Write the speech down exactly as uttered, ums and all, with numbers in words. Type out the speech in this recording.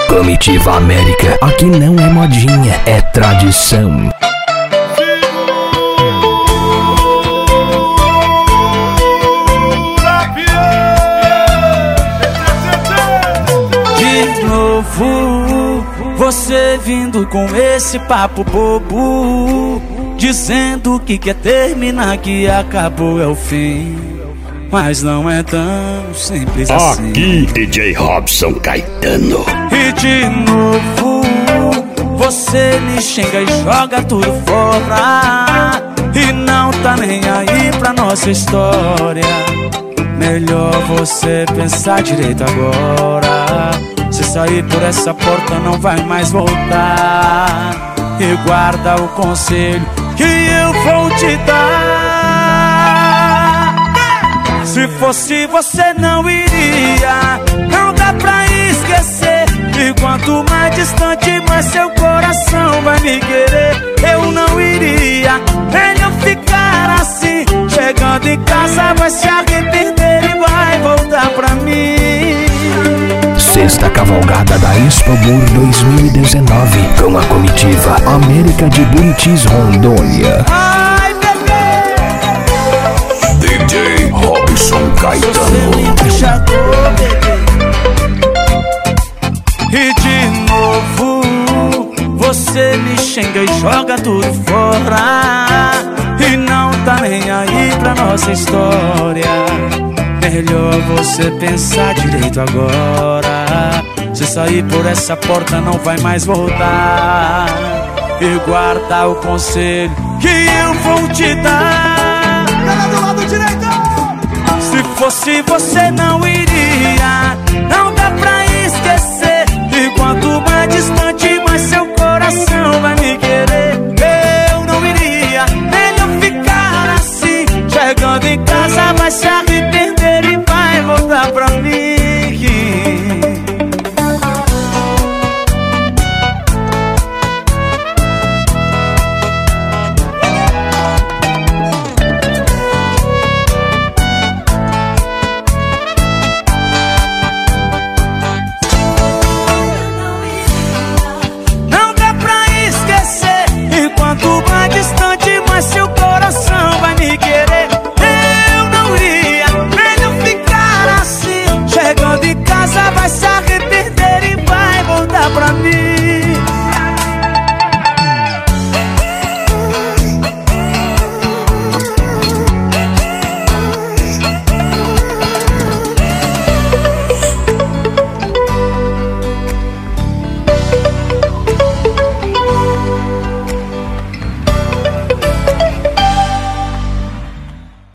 Comitiva América, aqui não é modinha, é tradição. De novo, você vindo com esse papo bobo, dizendo que quer terminar, que acabou é o fim. Mas não é tão simples assim. Aqui, D J Robson Caetano. E de novo, você me xinga e joga tudo fora, e não tá nem aí pra nossa história. Melhor você pensar direito agora. Se sair por essa porta não vai mais voltar. E guarda o conselho que eu vou te dar. Se fosse você não iria, não dá pra esquecer. E quanto mais distante, mais seu coração vai me querer. Eu não iria, melhor ficar assim. Chegando em casa vai se arrepender e vai voltar pra mim. Sexta cavalgada da Expomur dois mil e dezenove, com a comitiva América de Buritis, Rondônia. Ai, bebê, D J Robson Caetano. você me enxadou, bebê. E de novo, você me xinga e joga tudo fora, e não tá nem aí pra nossa história. Melhor você pensar direito agora. Se sair por essa porta não vai mais voltar. E guarda o conselho que eu vou te dar. Cara do lado direito. Se fosse você não iria, não dá pra